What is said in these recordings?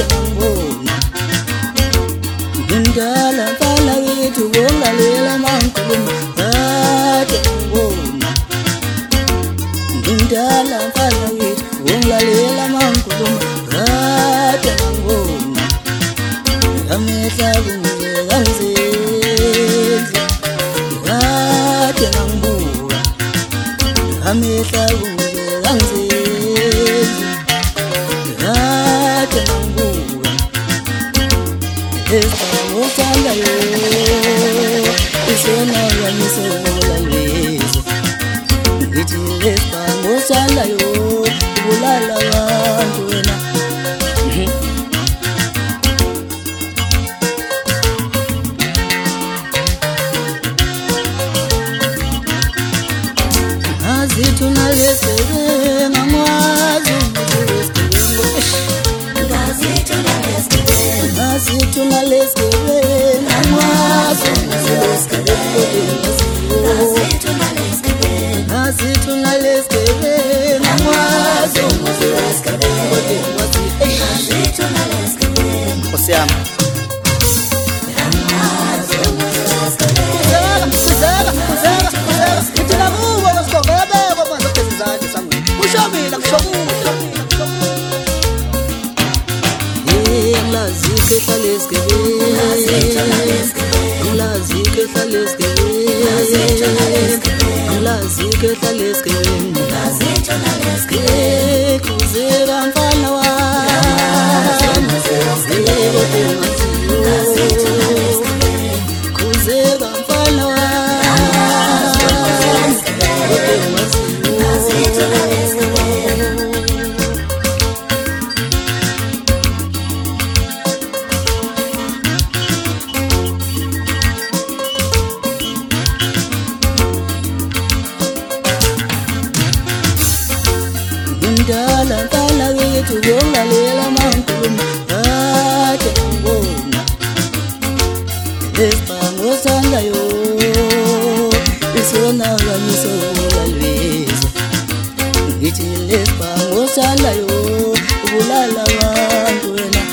ngibona ngimdala mfana wethu wongalela mangikhuluma kade ngibona ngimdala mfana wethu wongalela mangikhuluma kade ngibona amehla kunje kanzendla kade ngibuka amehla kunje kanzendla kade ngibuka esithanda yo isona yamisola lwezo ngithi esithanda yo ubulala abantu wena azithuna lesebe ngamwazi azithuna lesebe ngamwazi azithuna lesebe ngamwazi Osiama ngimdala mfana wethu wongalela mangikhuluma kade ngibona esibhango sandayo isona kamisola lwezo ngithi lesibhango sandayo ubulala abantu wena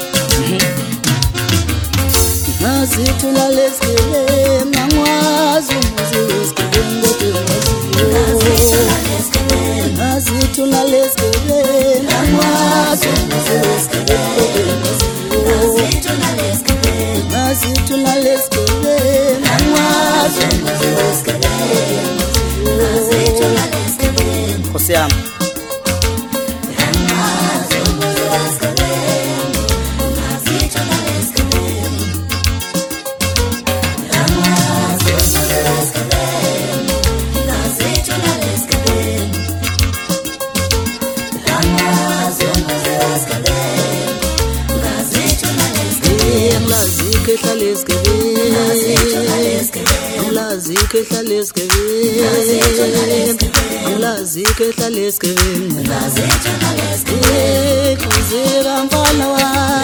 nazithula lesibele mangwazi umuzi wesigebengu nazithula lesibele mangwazi umuzi wesigebengu nazithula lesibele mangwazi umuzi wesigebengu Osiama Kuzira mfana wa